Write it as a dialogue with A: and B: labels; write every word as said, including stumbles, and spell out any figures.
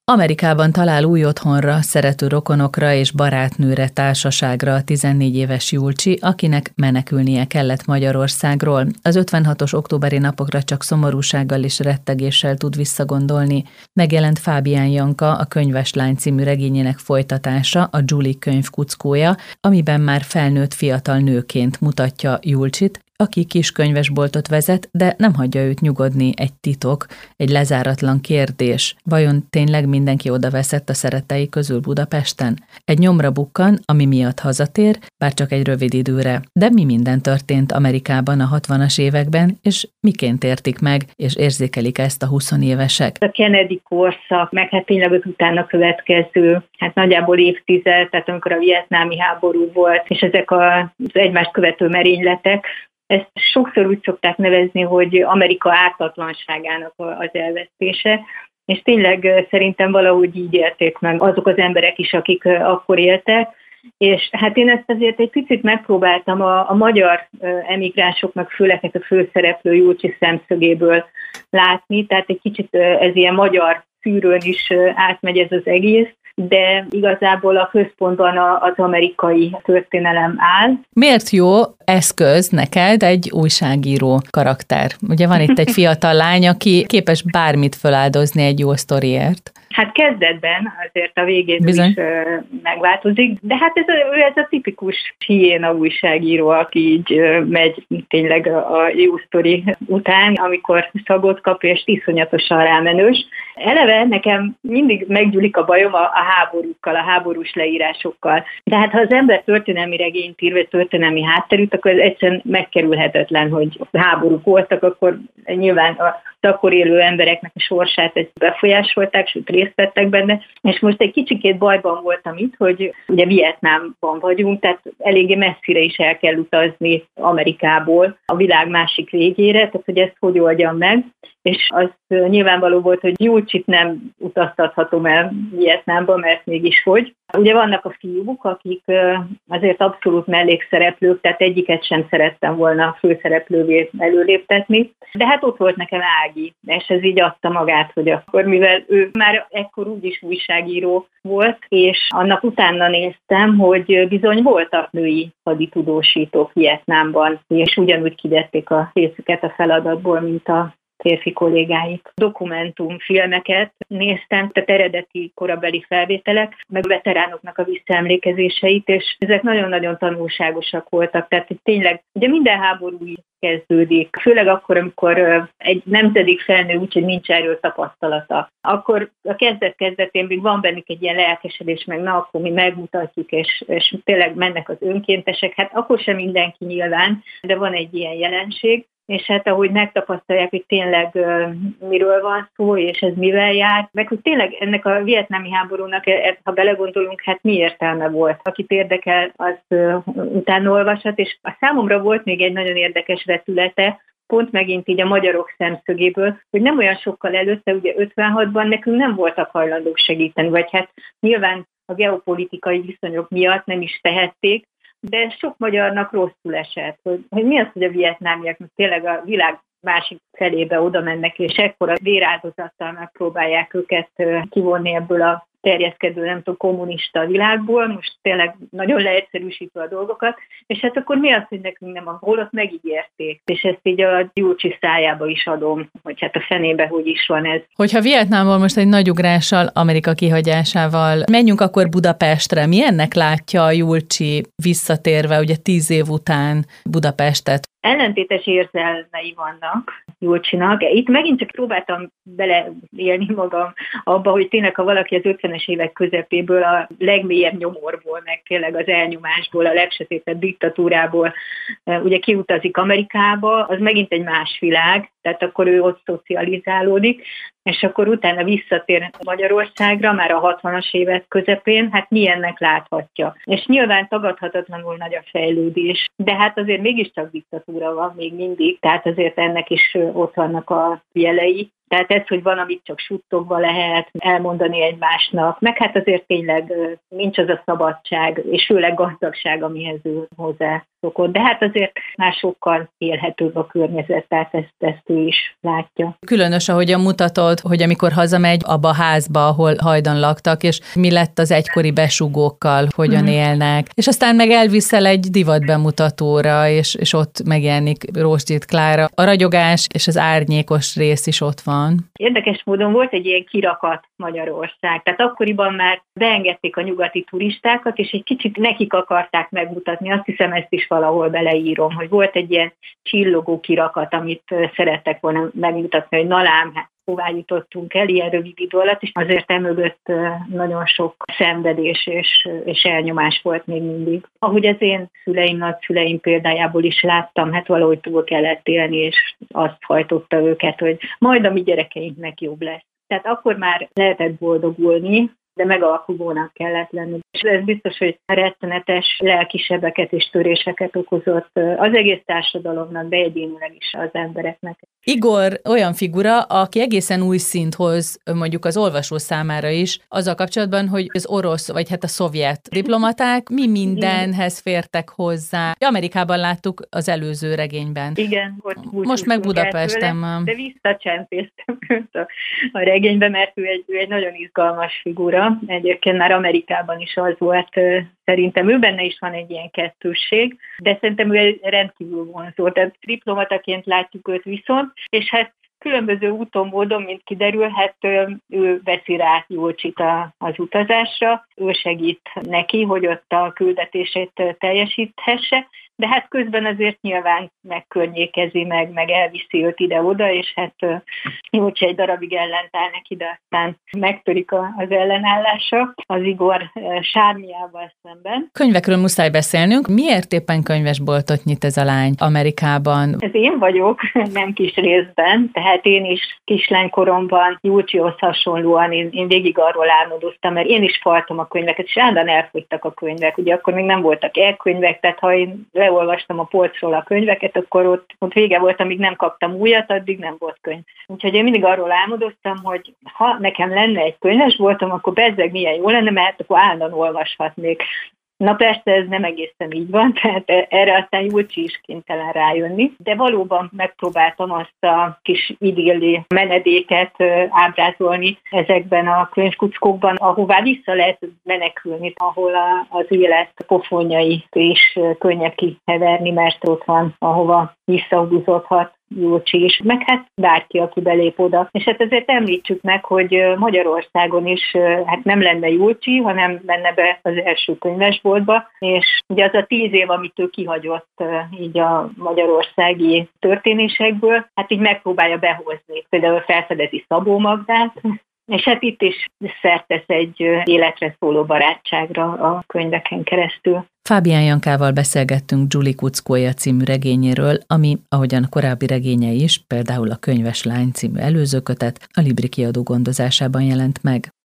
A: Amerikában talál új otthonra, szerető rokonokra és barátnőre, társaságra a tizennégy éves Julcsi, akinek menekülnie kellett Magyarországról. Az ötvenhatos októberi napokra csak szomorúsággal és rettegéssel tud visszagondolni. Megjelent Fábián Janka, a Könyves lány című regényének folytatása, a Julie könyv kuckója, amiben már felnőtt fiatal nőként mutatja Julcsit, aki kis könyvesboltot vezet, de nem hagyja őt nyugodni egy titok, egy lezáratlan kérdés. Vajon tényleg mindenki odaveszett a szerettei közül Budapesten? Egy nyomra bukkan, ami miatt hazatér, bár csak egy rövid időre. De mi minden történt Amerikában a hatvanas években, és miként értik meg, és érzékelik ezt a húszévesek?
B: A Kennedy korszak, meg hát tényleg az utána következő, hát nagyjából évtized, tehát amikor a vietnámi háború volt, és ezek az egymást követő merényletek, ezt sokszor úgy szokták nevezni, hogy Amerika ártatlanságának az elvesztése, és tényleg szerintem valahogy így élték meg azok az emberek is, akik akkor éltek, és hát én ezt azért egy picit megpróbáltam a, a magyar emigránsoknak, főleg a főszereplő Julcsi szemszögéből látni, tehát egy kicsit ez ilyen magyar szűrőn is átmegy ez az egész, de igazából a központban az amerikai történelem áll.
A: Miért jó eszköz neked egy újságíró karakter? Ugye van itt egy fiatal lány, aki képes bármit feláldozni egy jó sztoriért.
B: Hát kezdetben azért a végén
A: Bizony.
B: is ö, megváltozik, de hát ez a, ő ez a tipikus hiéna újságíró, aki így ö, megy tényleg a, a jó sztori után, amikor szagot kap, és iszonyatosan rámenős. Eleve nekem mindig meggyűlik a bajom a, a háborúkkal, a háborús leírásokkal. De hát ha az ember történelmi regényt ír, vagy történelmi hátterűt, akkor ez egyszerűen megkerülhetetlen, hogy háborúk voltak, akkor nyilván a akkor élő embereknek a sorsát ezt befolyásolták, sőt részt vettek benne, és most egy kicsikét bajban voltam itt, hogy ugye Vietnámban vagyunk, tehát eléggé messzire is el kell utazni Amerikából a világ másik végére, tehát hogy ezt hogy oldjam meg, és az nyilvánvaló volt, hogy Julcsit nem utaztathatom el Vietnámba, mert mégis hogy. Ugye vannak a fiúk, akik azért abszolút mellékszereplők, tehát egyiket sem szerettem volna főszereplővé előléptetni, de hát ott volt nekem Ági, és ez így adta magát, hogy akkor, mivel ő már ekkor úgyis újságíró volt, és annak utána néztem, hogy bizony voltak női haditudósítók Vietnámban, és ugyanúgy kidették a részüket a feladatból, mint a férfi kollégáik. Dokumentumfilmeket néztem, tehát eredeti korabeli felvételek, meg veteránoknak a visszaemlékezéseit, és ezek nagyon-nagyon tanulságosak voltak. Tehát tényleg, ugye minden háború kezdődik, főleg akkor, amikor egy nemzedék felnő, úgyhogy nincs erről tapasztalata. Akkor a kezdet-kezdetén még van bennük egy ilyen lelkesedés, meg na, akkor mi megmutatjuk, és, és tényleg mennek az önkéntesek. Hát akkor sem mindenki nyilván, de van egy ilyen jelenség. És hát ahogy megtapasztalják, hogy tényleg uh, miről van szó, és ez mivel jár, meg hogy tényleg ennek a vietnámi háborúnak, ha belegondolunk, hát mi értelme volt. Akit érdekel, az uh, utána olvashat, és a számomra volt még egy nagyon érdekes vetülete, pont megint így a magyarok szemszögéből, hogy nem olyan sokkal előtte, ugye ötvenhatban nekünk nem voltak hajlandók segíteni, vagy hát nyilván a geopolitikai viszonyok miatt nem is tehették, de sok magyarnak rosszul esett, hogy, hogy mi az, hogy a vietnámiak tényleg a világ másik felébe oda mennek, és ekkora véráldozattal megpróbálják őket kivonni ebből a terjeszkedő, nem tudom, kommunista világból, most tényleg nagyon leegyszerűsítve a dolgokat, és hát akkor mi az, hogy nekünk nem a holott megígérték, és ezt így a Julcsi szájába is adom, hogy hát a fenébe hogy is van ez.
A: Hogyha Vietnámból most egy nagy ugrással, Amerika kihagyásával menjünk akkor Budapestre, milyennek látja a Julcsi visszatérve, ugye tíz év után Budapestet?
B: Ellentétes érzelmei vannak Julcsinak. Itt megint csak próbáltam beleélni magam abba, hogy tényleg, ha valaki az ötvenes évek közepéből, a legmélyebb nyomorból, meg tényleg az elnyomásból, a legsötétebb diktatúrából ugye kiutazik Amerikába, az megint egy más világ, tehát akkor ő ott szocializálódik, és akkor utána visszatér Magyarországra, már a hatvanas évek közepén, hát milyennek láthatja. És nyilván tagadhatatlanul nagy a fejlődés, de hát azért mégiscsak diktatúra van még mindig, tehát azért ennek is ott vannak a jelei. Tehát ez, hogy van, amit csak suttogva lehet elmondani egymásnak, meg hát azért tényleg nincs az a szabadság, és főleg gazdagság, amihez ő hozzá szokott. De hát azért már sokkal élhetőbb a környezet, tehát ezt, ezt ő is látja.
A: Különös, ahogyan mutatod, hogy amikor hazamegy abba a házba, ahol hajdan laktak, és mi lett az egykori besugókkal, hogyan mm. élnek, és aztán meg elviszel egy divatbemutatóra, és, és ott megjelenik Rózsdyit Klára. A ragyogás és az árnyékos rész is ott van.
B: Érdekes módon volt egy ilyen kirakat Magyarország. Tehát akkoriban már beengedték a nyugati turistákat, és egy kicsit nekik akarták megmutatni. Azt hiszem, ezt is valahol beleírom, hogy volt egy ilyen csillogó kirakat, amit szerettek volna megmutatni, hogy na lám, hát hová jutottunk el ilyen rövid idő alatt, és azért emögött nagyon sok szenvedés és, és elnyomás volt még mindig. Ahogy az én szüleim, nagyszüleim példájából is láttam, hát valahogy túl kellett élni, és azt hajtotta őket, hogy majd a mi gyerekeinknek jobb lesz. Tehát akkor már lehetett boldogulni, de megalkuvónak kellett lenni. És ez biztos, hogy rettenetes lelkisebeket és töréseket okozott az egész társadalomnak, de egyénileg is az embereknek.
A: Igor olyan figura, aki egészen új szint hoz mondjuk az olvasó számára is, azzal kapcsolatban, hogy az orosz, vagy hát a szovjet diplomaták mi mindenhez fértek hozzá. Amerikában láttuk az előző regényben.
B: Igen. Ott
A: most meg Budapesten van.
B: De visszacsempésztem őt a, a regénybe, mert ő egy, ő egy nagyon izgalmas figura. Egyébként már Amerikában is az volt, szerintem ő benne is van egy ilyen kettősség, de szerintem ő egy rendkívül vonzó. Tehát diplomataként látjuk őt viszont, és hát különböző úton, módon, mint kiderülhet, ő veszi rá Jolcsit az utazásra, ő segít neki, hogy ott a küldetését teljesíthesse, de hát közben azért nyilván megkörnyékezi, meg, meg elviszi őt ide-oda, és hát Jolcsi egy darabig ellentáll neki, de aztán megtörik az ellenállása az Igor sármiával szemben.
A: Könyvekről muszáj beszélnünk. Miért éppen könyvesboltot nyit ez a lány Amerikában?
B: Ez én vagyok, nem kis részben, tehát én is kislánykoromban Jolcsihoz hasonlóan én, én végig arról álmodoztam, mert én is faltam a könyveket, és állandóan elfogytak a könyvek. Ugye akkor még nem voltak e-könyvek, tehát ha én leolvastam a polcról a könyveket, akkor ott, ott vége volt, amíg nem kaptam újat, addig nem volt könyv. Úgyhogy én mindig arról álmodoztam, hogy ha nekem lenne egy könyvesboltom, akkor bezzeg milyen jó lenne, mert akkor állandóan olvashatnék. Na persze ez nem egészen így van, tehát erre aztán Jolcsi is kénytelen rájönni, de valóban megpróbáltam azt a kis idilli menedéket ábrázolni ezekben a könyvkuckókban, ahová vissza lehet menekülni, ahol az élet pofonjait is könnyebb kiheverni, mert ott van, ahova visszahúzódhat Jolcsi is, meg hát bárki, aki belép oda. És hát ezért említsük meg, hogy Magyarországon is hát nem lenne Jolcsi, hanem menne be az első könyvesboltba, és ugye az a tíz év, amit ő kihagyott így a magyarországi történésekből, hát így megpróbálja behozni. Például felfedezi Szabó Magdát, és hát itt is szert tesz egy életre szóló barátságra a könyveken keresztül.
A: Fábián Jankával beszélgettünk Julie Kuckója című regényéről, ami, ahogyan a korábbi regénye is, például a Könyves lány című előzőkötet, a Libri kiadó gondozásában jelent meg.